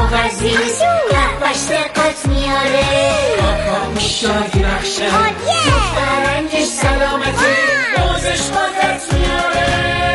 عزیز قهوه‌اش دقت میاره، کاکا شادی بخشه، دخترنگش سلامتی، بازش قدرت میاره.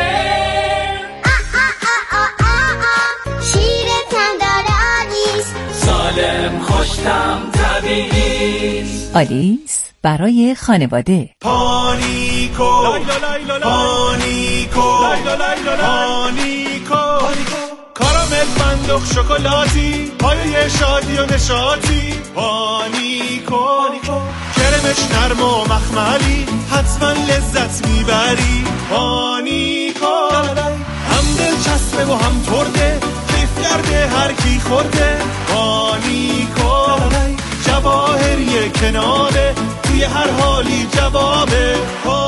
شیرتم داره آلیس، سالم خوشتم طبیعیست. آلیس برای خانواده. پانیکو پانیکو پانیکو کارامل فندق شکلاتی، پایه شادی و نشاطی. پانیکو کرمش نرم و مخملی، حتما لذت میبری. پانیکو هم دلچسبه و هم ترده، کیف کرده هر کی خورده. پانیکو جواهریه کناره، توی هر حالی جوابه.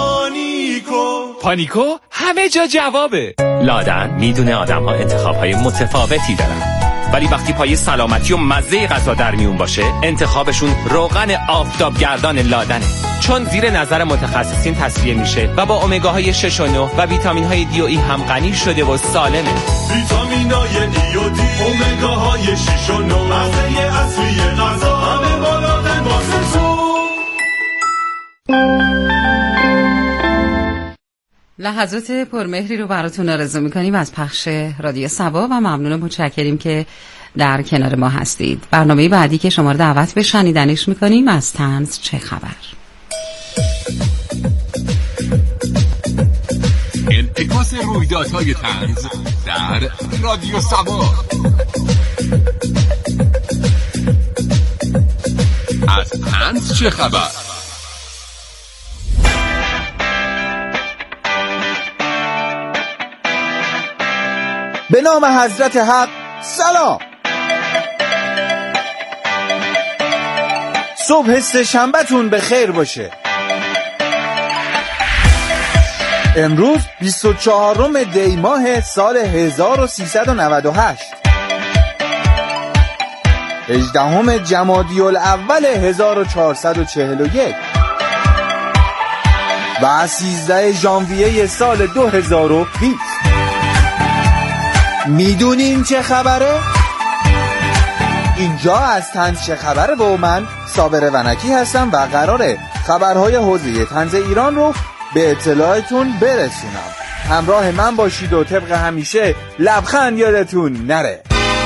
پانیکو همه جا جوابه. لادن میدونه آدم ها انتخاب های متفاوتی دارن، ولی وقتی پای سلامتی و مزه غذا در میون باشه، انتخابشون روغن آفتابگردان لادنه، چون زیر نظر متخصصین تصفیه میشه و با امگاهای 6 و 9 و ویتامین‌های دی و ای هم غنی شده و سالمه. ویتامین‌های دی و دی، امگاهای 6 و 9، مزه اصلی غذا، همه بالاتن واسه تو. لحظات پرمهری رو براتون آرزو میکنیم از پخش رادیو صبا و ممنون و متشکریم که در کنار ما هستید. برنامه بعدی که شما رو دعوت به شنیدنش میکنیم از طنز چه خبر. انعکاس رویدادهای طنز در رادیو صبا. از طنز چه خبر؟ به نام حضرت حق. سلام. صبح سه‌شنبه‌تون به خیر باشه. امروز 24 دی ماه سال 1398، 18 جمادی الاول 1441 و 13 ژانویه سال 2020. میدونین چه خبره؟ اینجا از طنز چه خبره و من صابر ونکی هستم و قراره خبرهای حوزه طنز ایران رو به اطلاعتون برسونم. همراه من باشید و طبق همیشه لبخند یادتون نره.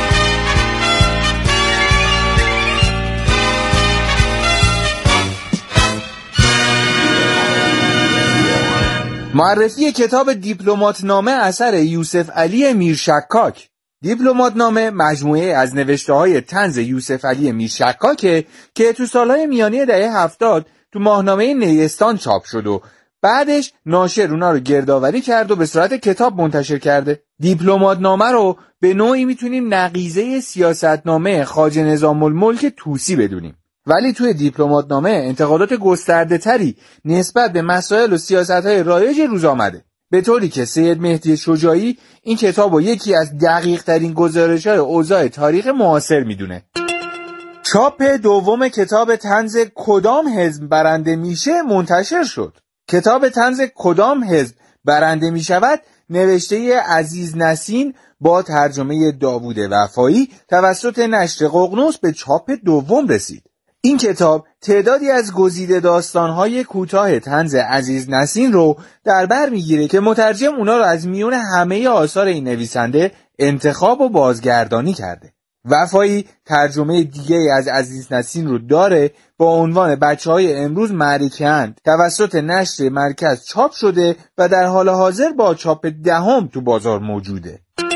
معرفی کتاب دیپلمات نامه اثر یوسف علی میرشکاک. دیپلمات نامه مجموعه از نوشته‌های طنز یوسف علی میرشکاکه که تو سالهای میانی دهه 70 تو ماهنامه نیستان چاپ شد و بعدش ناشر اونا رو گردآوری کرد و به صورت کتاب منتشر کرده. دیپلمات نامه رو به نوعی میتونیم نقیضه سیاستنامه خواجه نظام الملک طوسی بدونیم. ولی توی دیپلمات نامه انتقادات گسترده تری نسبت به مسائل و سیاست‌های رایج روز آمده، به طوری که سید مهدی شجاعی این کتاب رو یکی از دقیق ترین گزارش‌های اوضاع تاریخ معاصر میدونه. چاپ دوم کتاب طنز کدام حزب برنده میشه منتشر شد. کتاب طنز کدام حزب برنده میشود نوشته عزیز نسین با ترجمه داوود وفایی توسط نشر ققنوس به چاپ دوم رسید. این کتاب تعدادی از گزیده داستان‌های کوتاه طنز عزیز نسین رو در بر میگیره که مترجم اونا رو از میون همه آثار این نویسنده انتخاب و بازگردانی کرده. وفایی ترجمه دیگه از عزیز نسین رو داره با عنوان بچه‌های امروز معرکه‌اند، توسط نشر مرکز چاپ شده و در حال حاضر با چاپ دهم تو بازار موجوده.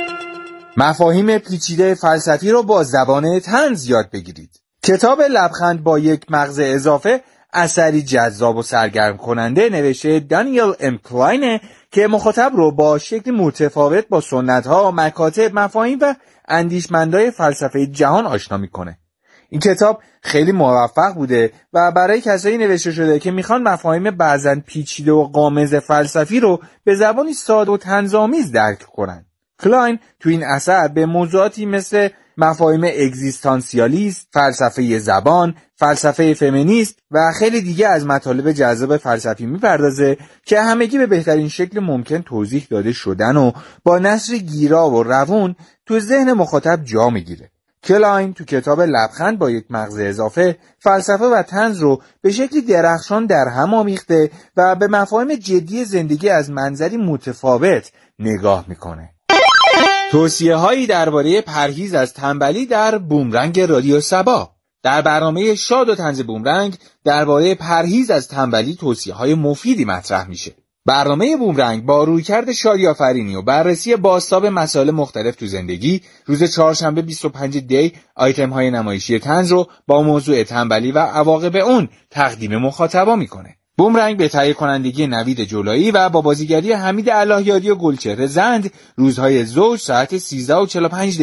مفاهیم پیچیده فلسفی رو با زبان طنز یاد بگیرید. کتاب لبخند با یک مغز اضافه اثری جذاب و سرگرم کننده نوشته دانیل ام کلاینه که مخاطب رو با شکل متفاوت با سنت‌ها، مکاتب، مفاهیم و اندیشمندای فلسفه جهان آشنا میکنه. این کتاب خیلی موفق بوده و برای کسایی نوشته شده که میخوان مفاهیم بعضن پیچیده و غامض فلسفی رو به زبانی ساده و طنزآمیز درک کنن. کلاین تو این اثر به موضوعاتی مثل مفاهیم اگزیستانسیالیست، فلسفه زبان، فلسفه فمینیست و خیلی دیگه از مطالب جذاب فلسفی میپردازه که همگی به بهترین شکل ممکن توضیح داده شدن و با نثر گیرا و روون تو ذهن مخاطب جا میگیره. کلاین تو کتاب لبخند با یک مغز اضافه فلسفه و طنز رو به شکلی درخشان در هم آمیخته و به مفاهیم جدی زندگی از منظری متفاوت نگاه میکنه. توصیه‌هایی درباره پرهیز از تنبلی در بومرنگ رادیو صبا. در برنامه شاد و طنز بومرنگ درباره پرهیز از تنبلی توصیه‌های مفیدی مطرح میشه. برنامه بومرنگ با رویکرد شادی آفرینی و بررسی بازتاب مسائل مختلف تو زندگی روز چهارشنبه 25 دی آیتم‌های نمایشی طنز رو با موضوع تنبلی و عواقب اون تقدیم مخاطبا میکنه. بومرنگ به تهیه کنندگی نوید جولایی و با بازیگری حمید اللهیاری و گلچهره زند روزهای زوج ساعت 13:45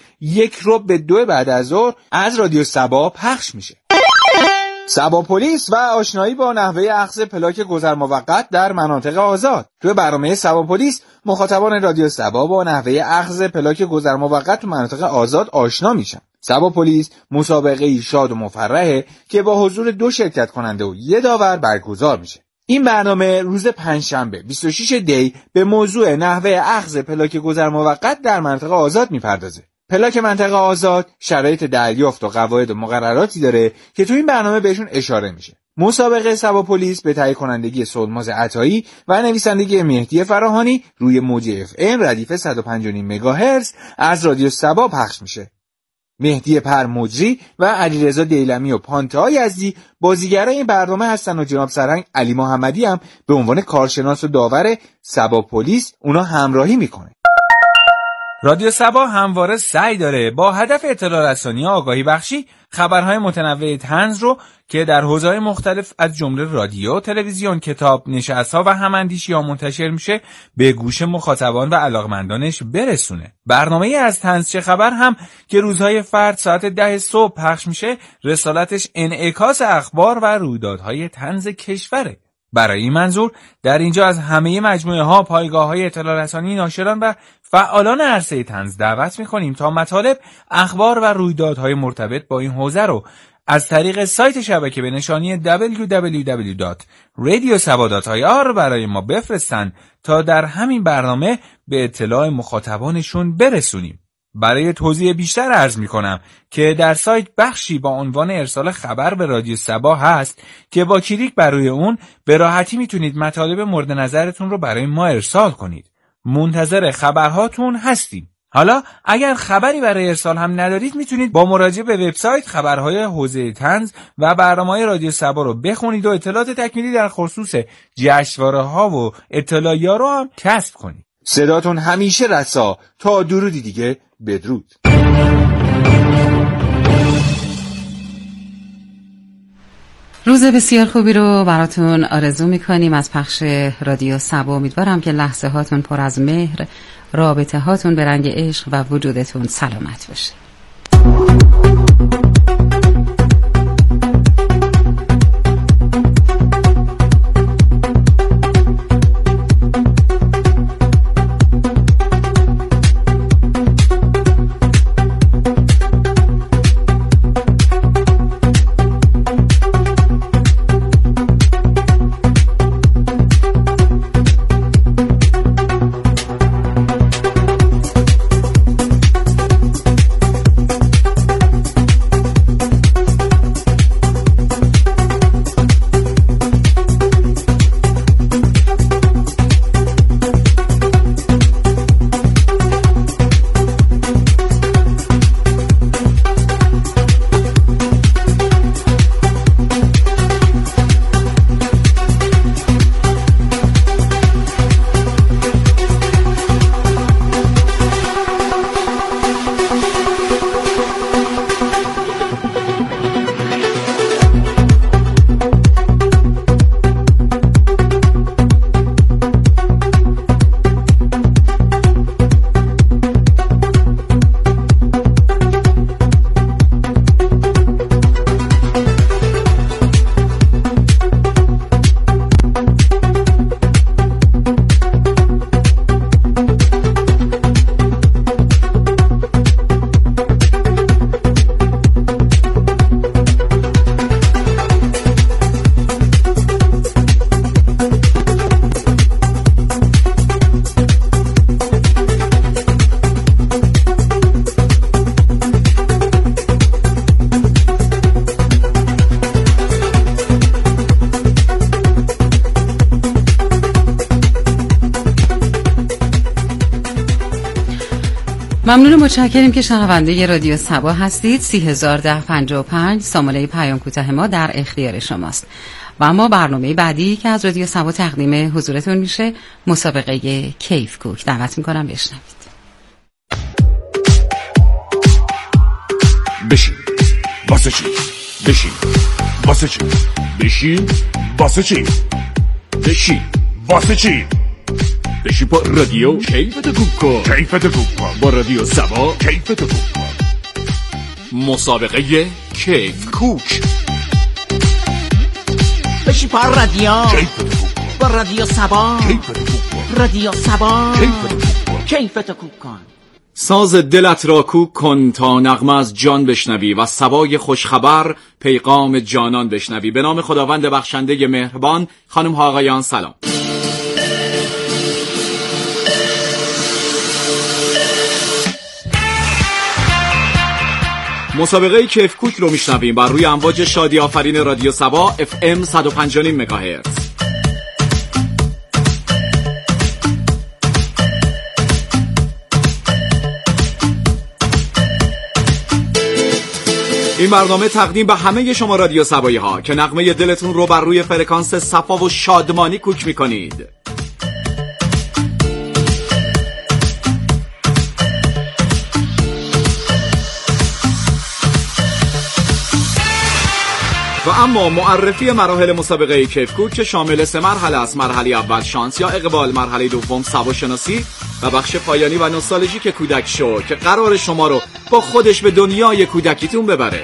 1:02 بعد از ظهر از رادیو صبا پخش میشه. صبا پلیس و آشنایی با نحوه اخذ پلاک گذر موقت در مناطق آزاد. توی برنامه صبا پلیس مخاطبان رادیو صبا با نحوه اخذ پلاک گذر موقت تو مناطق آزاد آشنا میشن. صبا پلیس مسابقه‌ای شاد و مفرحه که با حضور 2 شرکت کننده و 1 داور برگزار میشه. این برنامه روز پنجشنبه 26 دی به موضوع نحوه اخذ پلاک گذر موقت در مناطق آزاد میپردازه. پلاک منطقه آزاد شرایط دریافت و قواعد و مقرراتی داره که تو این برنامه بهشون اشاره میشه. مسابقه صبا پلیس به تهیه کنندگی سلماز عطایی و نویسندگی مهدی فراهانی روی موج FM ردیف 105.5 مگاهرتز از رادیو صبا پخش میشه. مهدی پرمجری و علیرضا دیلمی و پانتا یزدی بازیگرای این برنامه هستن و جناب سرهنگ علی محمدی هم به عنوان کارشناس و داور صبا پلیس اونا همراهی میکنه. رادیو صبا همواره سعی داره با هدف اطلاع رسانی و آگاهی بخشی خبرهای متنوع طنز رو که در حوزه‌های مختلف از جمله رادیو، تلویزیون، کتاب، نشست‌ها و هم‌اندیشی‌ها منتشر میشه به گوش مخاطبان و علاقمندانش برسونه. برنامه از طنز چه خبر هم که روزهای فرد ساعت 10 صبح پخش میشه، رسالتش انعکاس اخبار و رویدادهای طنز کشوره. برای این منظور در اینجا از همه مجموعه‌ها، پایگاه‌های اطلاع رسانی، ناشران و فعالان عرصه طنز دعوت می‌کنیم تا مطالب، اخبار و رویدادهای مرتبط با این حوزه رو از طریق سایت شبکه به نشانی www.radiosaba.ir برای ما بفرستن تا در همین برنامه به اطلاع مخاطبانشون برسونیم. برای توضیح بیشتر عرض می‌کنم که در سایت بخشی با عنوان ارسال خبر به رادیو صبا هست که با کلیک بر روی اون به راحتی میتونید مطالب مورد نظرتون رو برای ما ارسال کنید. منتظر خبرهاتون هستیم. حالا اگر خبری برای ارسال هم ندارید میتونید با مراجعه به وبسایت خبرهای حوزه طنز و برنامه‌های رادیو صبا رو بخونید و اطلاعات تکمیلی در خصوص جشنواره‌ها و اطلاعیه‌ها رو هم کسب کنید. صداتون همیشه رسا. تا درودی دیگه، بدرود. روز بسیار خوبی رو براتون آرزو میکنیم از پخش رادیو صبا. امیدوارم که لحظه هاتون پر از مهر، رابطه هاتون به رنگ عشق و وجودتون سلامت باشه. ممنون، متشکریم که شنونده رادیو صبا هستید. 301055 سامانه پیام کوتاه ما در اختیار شماست. و اما برنامه بعدی که از رادیو صبا تقدیم حضورتون میشه مسابقه کیف کوک. دعوت میکنم بشنوید. بشین واسه چی؟ بشین واسه چی؟ بشین واسه چی؟ بشین واسه چی؟ بشین با رادیو کیفتو کوک کن. کیفتو کوک کن با رادیو صبا. کیفتو کوک کن. مسابقه کیف کوک. بشین با رادیو کیفتو کوک کن. با رادیو صبا. کیفتو کوک کن. رادیو صبا. کیفتو کوک کن. کیفتو کوک کن. ساز دلت را کوک کن تا نغمه از جان بشنوی و صبای خوشخبر پیغام جانان بشنوی. به نام خداوند بخشنده مهربان. خانم ها آقایان سلام. مسابقه کیف کوک رو میشنویم بر روی امواج شادی آفرین رادیو صبا FM 105.9 مگاهرتز. این برنامه تقدیم به همه شما رادیو صبایی ها که نغمه دلتون رو بر روی فرکانس صفا و شادمانی کوک میکنید. و اما معرفی مراحل مسابقه کیف کوک که شامل 3 مرحله است. مرحله اول شانس یا اقبال، مرحله دوم سواشناسی و بخش پایانی و نوستالژی که کودک شو که قرار شما رو با خودش به دنیای کودکیتون ببره.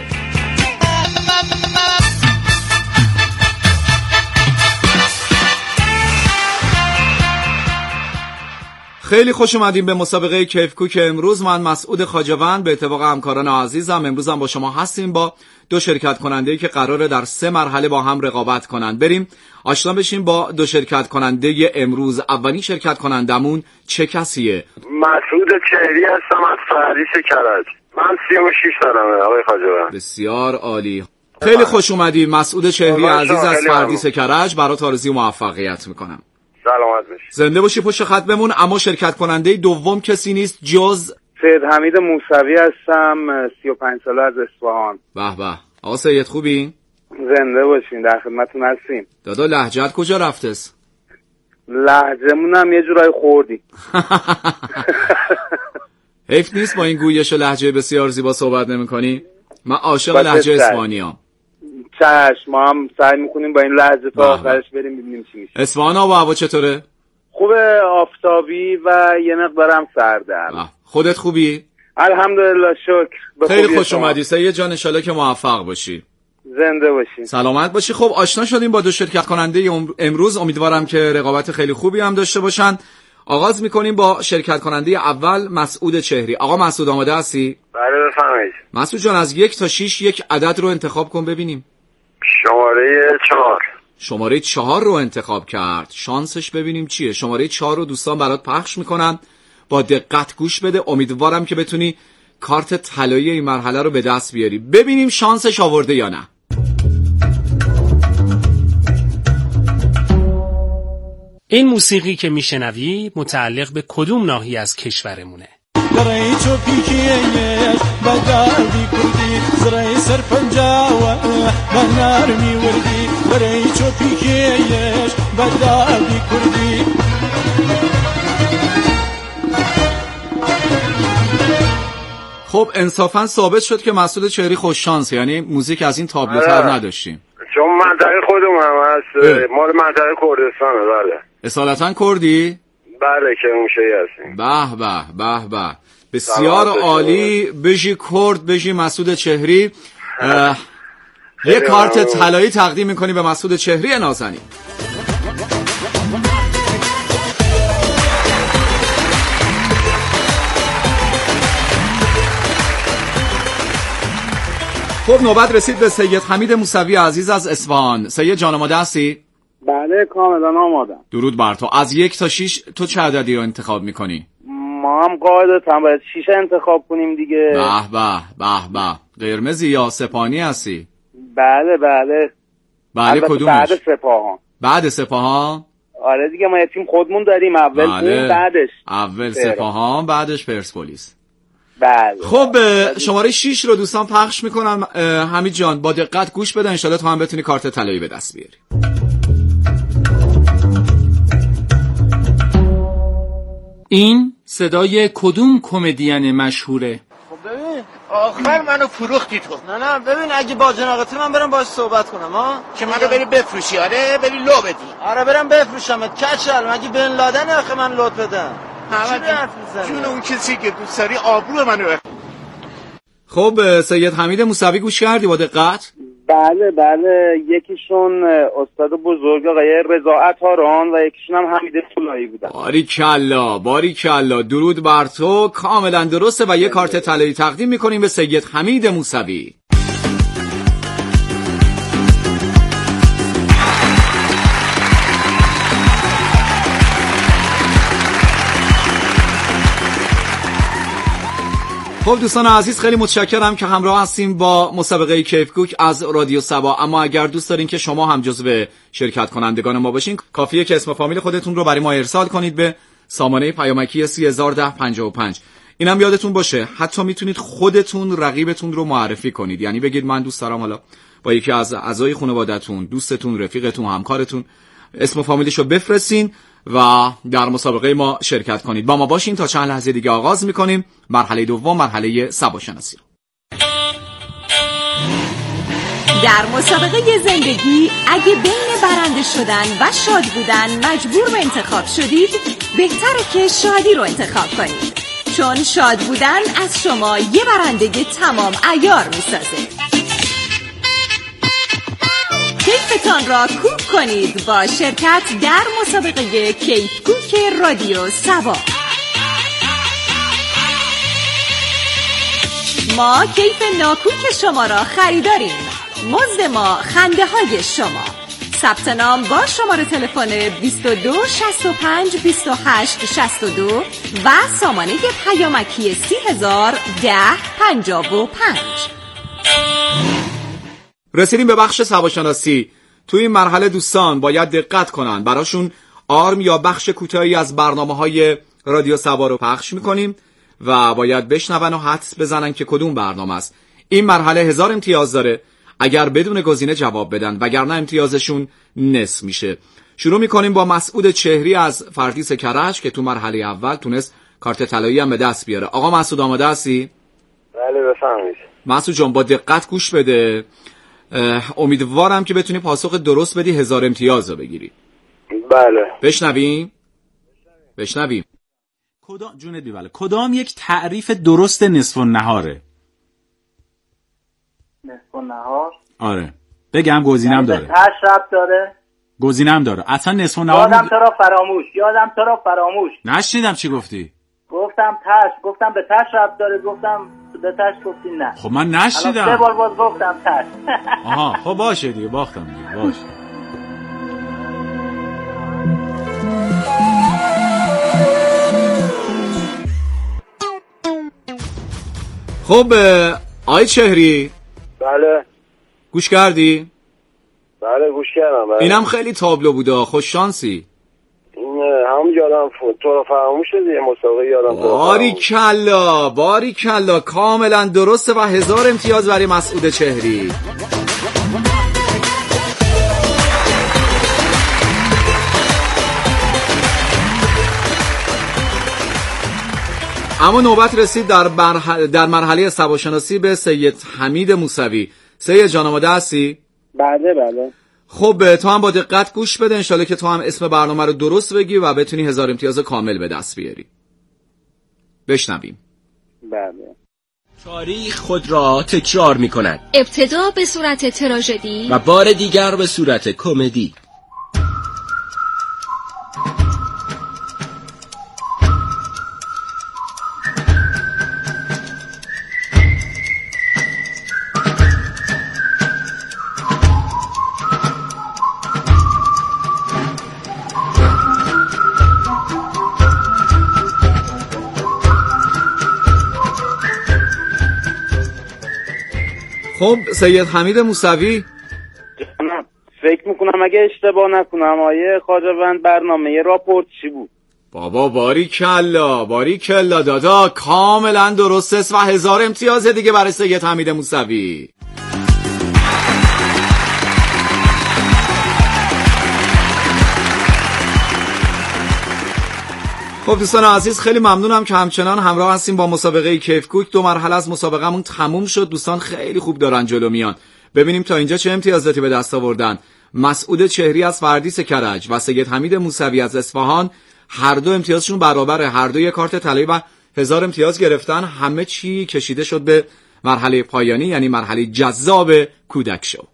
خیلی خوش اومدیم به مسابقه کیف کوک امروز. من مسعود خواجه‌وند به اتفاق همکاران عزیزم امروز هم با شما هستیم با 2 شرکت کننده که قراره در 3 مرحله با هم رقابت کنند. بریم آشنا بشیم با 2 شرکت کننده امروز. اولین شرکت کنندمون چه کسیه؟ مسعود چهری هستم از فردیس کرج. من 36 سالمه آقای خواجه‌وند. بسیار عالی. خیلی خوش اومدی مسعود چهری عزیز از فردیس کرج. برات آرزوی موفقیت میکنم. سلامت باشی. زنده باشی، پشت خط بمون. اما شرکت کننده دوم کسی نیست جز سید حمید موسوی هستم، 35 ساله از اصفهان. به به. آقا سید خوبی؟ زنده باشین، در خدمتتون هستیم. دادا لهجت کجا رفتس؟ لهجه‌مون هم یه جورایی خوردی. حیف نیست با این گویش و لهجه بسیار زیبا صحبت نمی‌کنی؟ من عاشق لهجه اصفهانیام. چشم، ما هم سعی می‌کنیم با این لهجه تا آخرش بریم ببینیم چی میشه. اصفهان آب و هوا چطوره؟ خوبه، آفتابی و یه مقدارم سرده. خودت خوبی؟ الحمدلله شکر. خیلی خوش اومدی سید جان، ان شاءالله که موفق باشی. زنده باشین. سلامت باشی. خب آشنا شدیم با 2 شرکت کننده امروز. امیدوارم که رقابت خیلی خوبی هم داشته باشن. آغاز میکنیم با شرکت کننده اول مسعود چهری. آقا مسعود آماده هستی؟ بله بفرمایید. مسعود جان از 1 تا 6 یک عدد رو انتخاب کن ببینیم. شماره 4. شماره 4 رو انتخاب کرد. شانسش ببینیم چیه. شماره 4 رو دوستان برات پخش میکنن. با دقت گوش بده. امیدوارم که بتونی کارت طلایی این مرحله رو به دست بیاری. ببینیم شانسش آورده یا نه. این موسیقی که میشنوی متعلق به کدوم ناحیه از کشورمونه؟ خب انصافا ثابت شد که مسعود چهری خوش شانسه، یعنی موزیک از این تابلوتر نداشتیم. چون منطقه خودم هم هست، مال منطقه کردستانه. بله اصالتا کردی؟ بله که موشهی هستیم. به به به به، بسیار عالی. بشی کرد، بشی مسعود چهری. یه کارت طلایی تقدیم میکنی به مسعود چهری نازنین. خب نوبت رسید به سید حمید موسوی عزیز از اصفهان. سید جان آماده هستی؟ بله کاملا آمادم. درود بر تو. از 1 تا 6 تو چه عددی رو انتخاب میکنی؟ ما هم قاعدتا باید 6 انتخاب کنیم دیگه. به به به به. قرمزی یا سپاهانی هستی؟ بله بله. بله کدومش؟ بعد سپاهان. بعد سپاهان؟ آره دیگه، ما یه تیم خودمون داریم. اول بله. تیم، بعدش اول سپاهان، بعدش پرسپولیس. بله. خب شماره 6 رو دوستان پخش میکنم. حمید جان با دقت گوش بده، انشالله تو هم بتونی کارت طلایی به دست بیاری. این صدای کدوم کمدین مشهوره؟ خب ببین آخر منو فروختی تو. نه ببین اگه با جناقتی من برم باهاش صحبت کنم ها که منو بری بفروشی. آره بری لو بدی. آره برم بفروشمت کچل. مگه بن لادن آخه من لوت بدم؟ جون اون کسی که دوست داری آبرو منو. خب سید حمید موسوی گوش کردی با دقت؟ بله یکیشون استاد بزرگ آقای رضا عطاران و یکیشون هم حمید طلایی بودن. باریکلا درود بر تو، کاملا درسته و یه کارت طلایی تقدیم میکنیم به سید حمید موسوی. خب دوستان عزیز خیلی متشکرم که همراه هستیم با مسابقه کیف کوک از رادیو سبا. اما اگر دوست دارین که شما هم جزو شرکت کنندگان ما باشین، کافیه که اسم و فامیل خودتون رو برای ما ارسال کنید به سامانه پیامکی 301055. اینم یادتون باشه حتی میتونید خودتون رقیبتون رو معرفی کنید، یعنی بگید من دوست دارم حالا با یکی از اعضای خانواده‌تون، دوستتون، رفیقتون، همکارتون اسم و فامیلش رو بفرستین و در مسابقه ما شرکت کنید. با ما باشین تا چند لحظه دیگه آغاز میکنیم مرحله دوم، مرحله سبا شناسی. در مسابقه زندگی اگه بین برنده شدن و شاد بودن مجبور به انتخاب شدید، بهتره که شادی رو انتخاب کنید، چون شاد بودن از شما یه برندگی تمام عیار میسازه. کیفتان را کوک کنید با شرکت در مسابقه کیف کوک رادیو سبا. ما کیف ناکوک شما را خریداریم. مزد ما خنده های شما. ثبت نام با شماره تلفن 22 65 28 62 و سامانه پیامکی 3010 55. رسیدیم به بخش سباشناسی. توی این مرحله دوستان باید دقت کنن، براشون آرم یا بخش کوتاهی از برنامه‌های رادیو سبا رو پخش می‌کنیم و باید بشنون و حدس بزنن که کدوم برنامه است. این مرحله 1000 امتیاز داره اگر بدون گزینه جواب بدن، وگرنه امتیازشون نصف میشه. شروع می‌کنیم با مسعود چهری از فردیس کرج که تو مرحله اول تونست کارت طلایی هم به دست بیاره. آقا مسعود آماده هستی؟ بله بفرمایید. مسعود جان با دقت گوش بده، امیدوارم که بتونی پاسخ درست بدی 1000 امتیاز رو بگیری. بله. بشنویم. کدام یک تعریف درست نصف النهاره؟ نصف النهار؟ آره بگم گزینم داره. تشرب داره. گزینم داره. اصلا نصف النهار یادم تو را فراموش. نشنیدم چی گفتی؟ گفتم به تشرب داره، گفتم به تش گفتی نه. خب من نشنیدم. الان 3 بار باز گفتم تش. آها خب باشه دیگه، باختم دیگه، باشه. خب آی چهری. بله. گوش کردی؟ بله گوش کردم. بله. اینم خیلی تابلو بوده، خوش شانسی. هم یادم تو رو فراموش شدی، مسابقه یادم تو. باریکلا کاملا درسته و 1000 امتیاز برای مسعود چهری. اما نوبت رسید در مرحله سباشناسی به سید حمید موسوی. سید جان آماده هستی؟ بله. خب تو هم با دقت گوش بده، انشالله که تو هم اسم برنامه رو درست بگی و بتونی 1000 امتیاز کامل به دست بیاری. بشنویم. بله. تاریخ خود را تکرار می کند، ابتدا به صورت تراژدی و بار دیگر به صورت کمدی. خب سید حمید موسوی، فکر میکنم اگه اشتباه نکنم آیه خواجه‌وند برنامه راپورت چی بود؟ بابا باریکلا دادا، کاملا درست است و 1000 امتیاز دیگه برای سید حمید موسوی. خب دوستان عزیز، خیلی ممنونم که همچنان همراه هستیم با مسابقه کیف کوک. 2 مرحله از مسابقهمون تموم شد. دوستان خیلی خوب دارن جلو میان. ببینیم تا اینجا چه امتیازاتی به دست آوردن. مسعود چهری از فردیس کرج و سید حمید موسوی از اصفهان هر دو امتیازشون برابره. هر دو یک کارت طلایی و 1000 امتیاز گرفتن. همه چی کشیده شد به مرحله پایانی، یعنی مرحله جذاب کودک شو.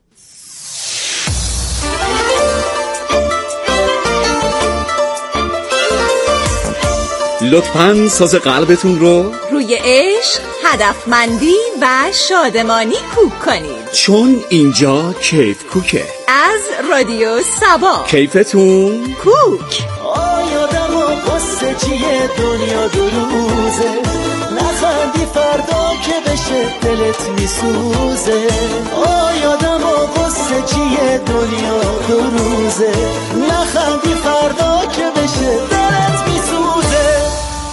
لطفاً ساز قلبتون رو روی عشق، هدفمندی و شادمانی کوک کنید، چون اینجا کیف کوکه. از رادیو سبا. کیفتون کوک. آیادم و قصه چیه دنیا دو روزه، نخندی فردا که بشه دلت میسوزه. آیادم و قصه چیه دنیا دو روزه، نخندی فردا که بشه دلت میسوزه.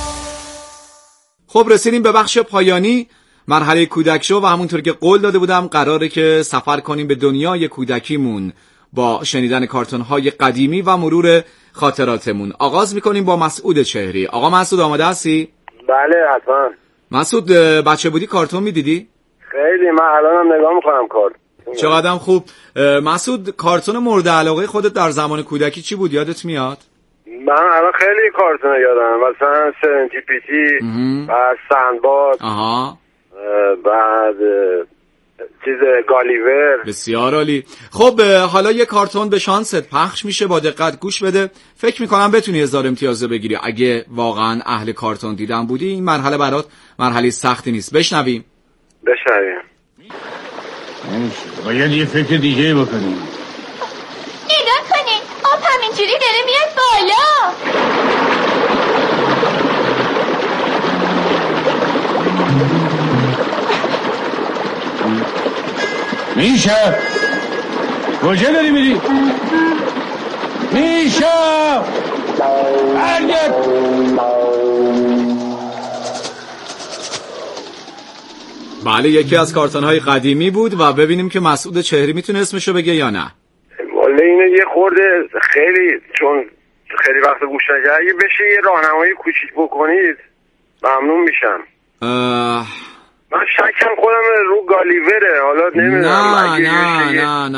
خب رسیدیم به بخش پایانی مرحله کودک شو و همونطور که قول داده بودم قراره که سفر کنیم به دنیای کودکیمون با شنیدن کارتون‌های قدیمی و مرور خاطراتمون. آغاز میکنیم با مسعود چهری. آقا مسعود آماده هستی؟ بله حتما. مسعود بچه بودی کارتون میدیدی؟ خیلی، من الانم نگاه میکنم کارتون. چقدرم خوب. مسعود کارتون مورد علاقه خودت در زمان کودکی چی بود؟ یادت میاد؟ من الان خیلی کارتون یادم، مثلا سرنتیپیتی و سندباد، بعد چیز گالیور. بسیار عالی. خب حالا یه کارتون به شانست پخش میشه، با دقت گوش بده. فکر میکنم بتونی 1000 امتیاز بگیری. اگه واقعا اهل کارتون دیدن بودی این مرحله برات مرحله سختی نیست. بشنویم. باید یه فکر دیگه بکنیم. نگاه کنین، آب همینجوری داره میاد بالا. میشه کجا داری میری؟ میشه برگرد. بله، یکی از کارتون‌های قدیمی بود و ببینیم که مسعود چهری میتونه اسمشو بگه یا نه. والا اینو یه خورده خیلی، چون خیلی وقت گوش نکردم، اگه بشه یه راهنمایی کوچیک بکنید ممنون میشم. من شکم خودم رو گالیوره، حالا نمیدونم.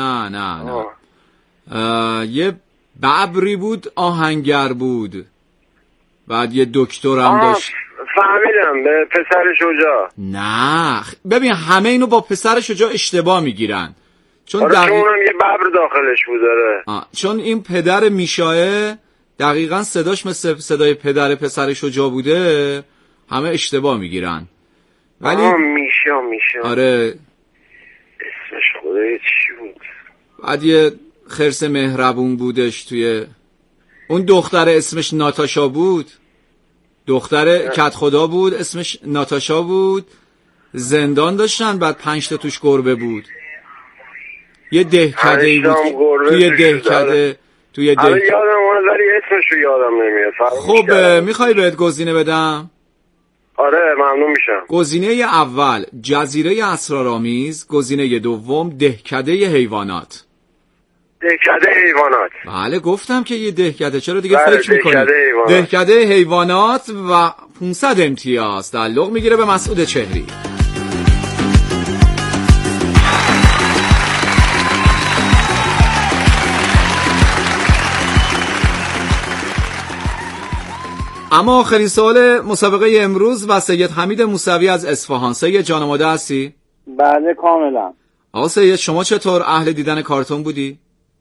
نه یه ببری بود آهنگر بود، بعد یه دکترم داشت. فهمیدم، به پسر شجاع. نه ببین همه اینو با پسر شجاع اشتباه میگیرن، چون اونم یه ببر داخلش بود داره. چون این پدر میشاه دقیقاً صداش مثل صدای پدر پسر شجاع بوده، همه اشتباه میگیرن. ولی میشه آره اسمش خدای چی بود؟ بعد یه خرس مهربون بودش توی اون دختر، اسمش ناتاشا بود. دختر کت خدا بود، اسمش ناتاشا بود. زندان داشتن، بعد 5 تا توش گربه بود. یه دهکده‌ای بود توی دهکده. یادم اون ولی اسمشو یادم نمیاد. خب میخوای بهت گزینه بدم؟ آره ممنون میشم. گزینه اول جزیره اسرارآمیز، گزینه دوم دهکده حیوانات. دهکده حیوانات. بله گفتم که یه دهکده، چرا دیگه فکر میکنی؟ دهکده حیوانات و 500 امتیاز تعلق میگیره به مسعود چهری. اما آخرین سوال مسابقه امروز و سید حمید موسوی از اصفهان. سید جان آماده هستی؟ بله کاملا. آقا سید شما چطور اهل دیدن کارتون بودی؟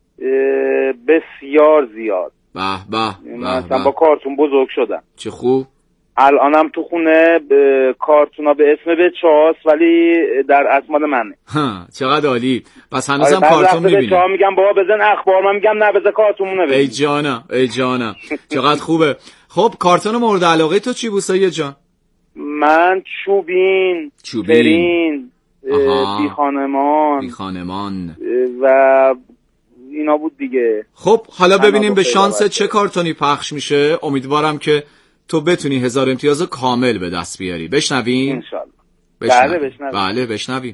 بسیار زیاد. مثلا با کارتون بزرگ شدم. چه خوب. الانم تو خونه کارتونا به اسم بچه هاست ولی در اسمال منه. چقدر عالی. پس هنوزم کارتون میبینی؟ بچه ها میگم بابا بزن اخبار، من میگم نه بزن کارتونمونه ببین. ای جانم چقدر خوبه. خب کارتون مورد علاقه تو چی بود سید جان؟ من چوبین. فرین، بی خانمان و اینا بود دیگه. خب حالا ببینیم به شانس چه کارتونی پخش میشه. امیدوارم که تو بتونی 1000 امتیاز کامل به دست بیاری. بشنویم انشالله. بله بشنویم.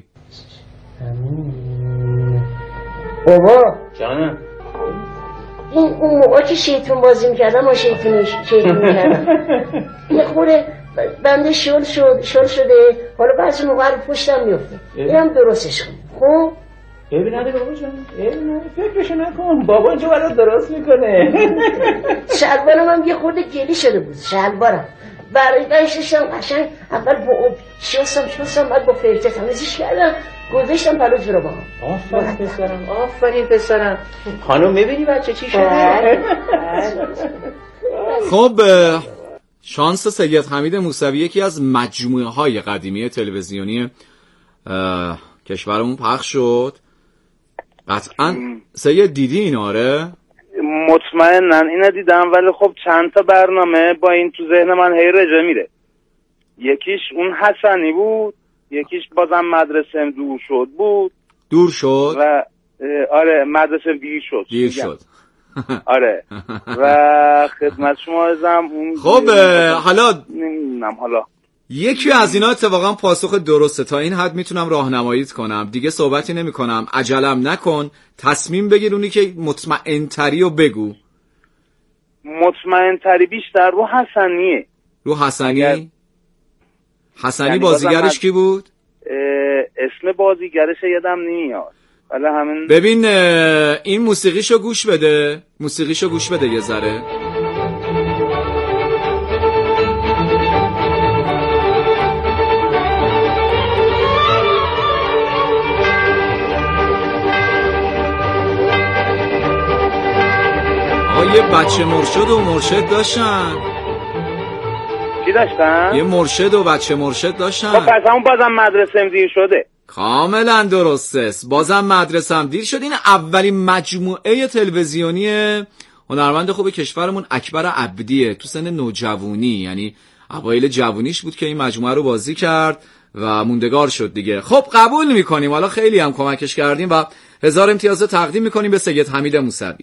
بابا جانم، اون موقع که شیطون بازی میکردم ما شیطون میکردم یه خوره بنده شل شده، حالا بعضی موقع رو پشتم میفته، اینم درستش کن. خب ببینم بابا جان، فکرشو نکن، بابا اینجا برات درست میکنه. شلوارم هم یه خورده گلی شده بود، شلوارم برای داشتم قشنگ اول با شستم بعد با فرچه تمیزش کردم گذاشتم پلو جورا با هم. آفرین پسرم. خانم میبینی بچه چی شده؟ خب شانس سید حمید موسوی یکی از مجموعه های قدیمی تلویزیونی کشورمون پخش شد. قطعا سید دیدی این؟ آره مطمئنن اینا دیدم، ولی خب چند تا برنامه با این تو ذهن من هی رژه میره. یکیش اون حسنی بود، یکیش بازم مدرسه دور شد و آره مدرسه دیر شد. آره و خدمت شما ازم اون. خب حالا نمیدونم، حالا یکی از اینا اتفاقا پاسخ درسته. تا این حد میتونم راهنماییت کنم، دیگه صحبتی نمی کنم، عجلم نکن، تصمیم بگیر اونی که مطمئن تری رو بگو. مطمئن تری بیشتر رو حسنیه. رو حسنی؟ حسنی یعنی بازیگرش کی بود؟ اسم بازیگرش یادم نمیاد، ولی همین. ببین این موسیقیشو گوش بده یه ذره. یه بچه مرشد و مرشد داشتن. چی داشتن؟ یه مرشد و بچه مرشد داشتن. خب پس همون بازم مدرسه دیر شده. کاملا درسته، بازم مدرسه هم دیر شد. این اولین مجموعه تلویزیونی هنرمند خوب کشورمون اکبر عبدیه، تو سن نوجوانی، یعنی اوایل جوونیش بود که این مجموعه رو بازی کرد و موندگار شد دیگه. خب قبول میکنیم، حالا خیلی هم کمکش کردیم و 1000 امتیاز تقدیم میکنیم به سید حمید موسوی.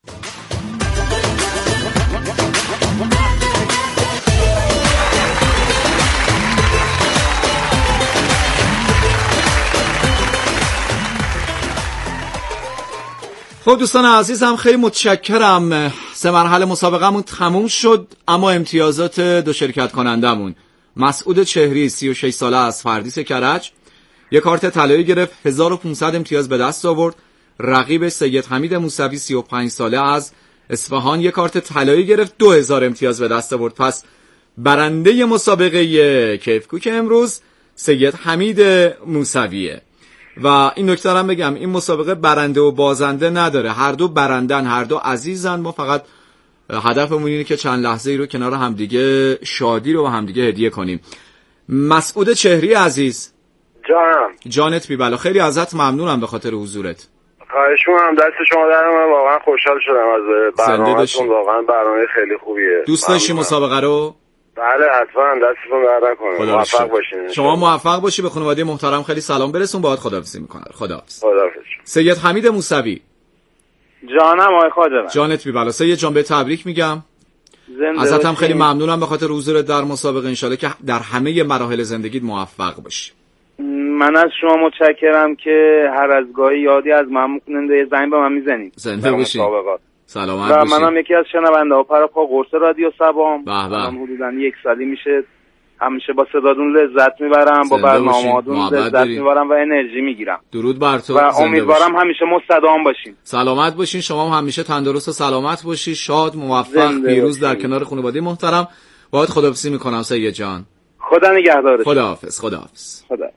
خب دوستان عزیزم خیلی متشکرم. 3 مرحله مسابقهمون تموم شد، اما امتیازات دو شرکت کنندمون مسعود چهری 36 ساله از فردیس کرج یک کارت طلایی گرفت، 1500 امتیاز به دست آورد. رقیبش سید حمید موسوی 35 ساله از اصفهان یک کارت طلایی گرفت، 2000 امتیاز به دست آورد. پس برنده مسابقه کیفکوک امروز سید حمید موسویه. و این نکته هم بگم، این مسابقه برنده و بازنده نداره، هر دو برندن، هر دو عزیزن. ما فقط هدفمون اینه که چند لحظه ای رو کنار همدیگه شادی رو با همدیگه هدیه کنیم. مسعود چهری عزیز، جانت بی بلا، خیلی ازت ممنونم به خاطر حضورت. خواهش می‌کنم، دست شما در من، واقعا خوشحال شدم از برنامه‌تون، واقعا برنامه خیلی خوبیه. دوست داشتی مسابقه رو؟ بله حتما، دستتون در نکنه. موفق باشین. شما موفق باشی. به خانواده محترم خیلی سلام برسون. باهات خداحافظی میکنم. خداحافظ. سید حمید موسوی. جانم آقای خواجه. جانت بی بلا. سید جان به تبریک میگم. ازت هم خیلی ممنونم به خاطر حضورت در مسابقه. انشالله که در همه مراحل زندگیت موفق باشی. من از شما متشکرم که هر از گاهی یادی از من میکننده، زنگ به من میزنید. زنده باشی. سلامت و باشی. منم یکی از شنونده ها پا قرص رادیو سبام. من حدوداً 1 سالی میشه همیشه با صداتون لذت میبرم، با برنامه‌هاتون لذت میبرم و انرژی میگیرم. درود بر تو. و امیدوارم همیشه مستدام باشین. سلامت باشین. شما هم همیشه تندرست و سلامت باشی، شاد، موفق، پیروز در کنار خانواده محترم. باهات خداحافظی میکنم سید جان. خدا نگهدارت. خداحافظ. خدا.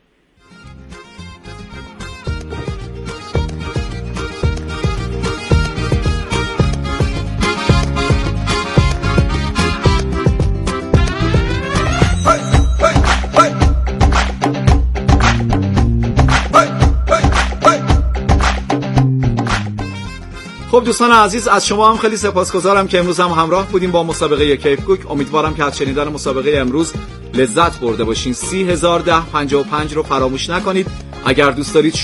خب دوستان عزیز، از شما هم خیلی سپاسگزارم که امروز هم همراه بودیم با مسابقه کیفکوک. امیدوارم که از شنیدن مسابقه امروز لذت برده باشین. 30,010.55 رو فراموش نکنید. اگر دوست دارید